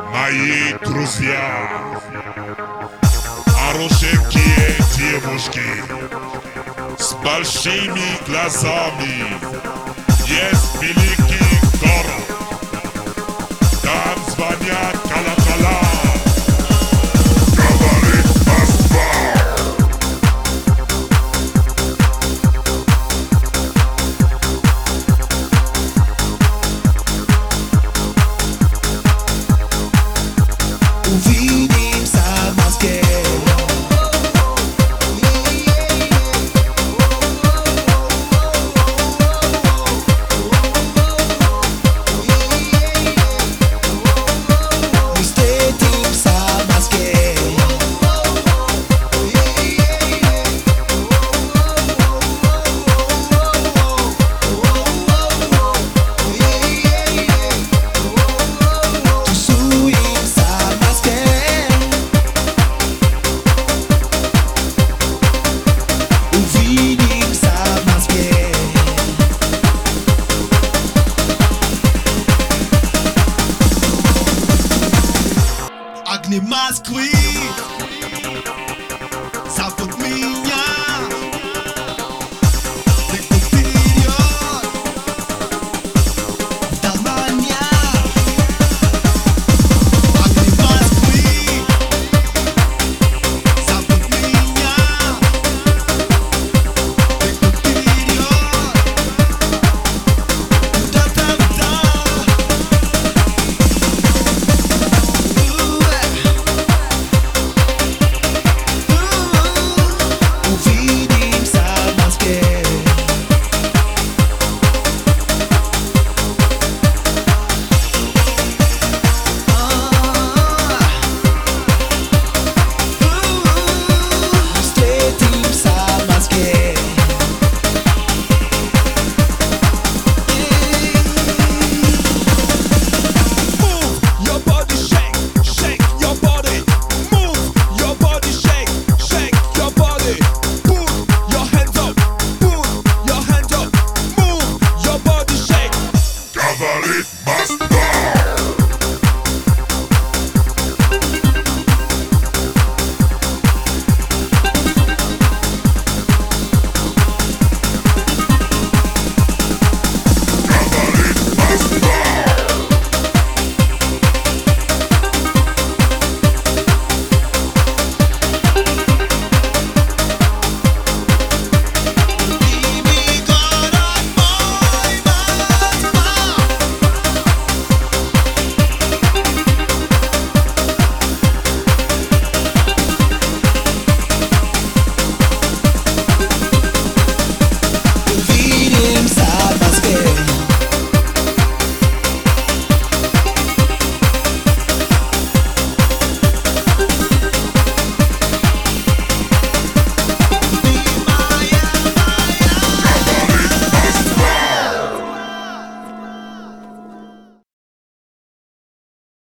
Мои друзья, хорошенькие девушки с большими глазами. Есть великий город, там звонят колокола. Говорит Москва. Увидимся в Москве. Мы встретимся в Москве. Тусуемся в Москве. Увидимся в Москве. Огни Москвы зовут меня. Двигай вперед, вдаль. Огни Москвы зовут меня. Двигай вперед, да-да-да. Увидимся в Москве. Встретимся в Москве. Move your body, shake, shake your body. Move your body, shake, shake your body. Put your hands up, put your hands up. Move your body, shake. Говорит Москва.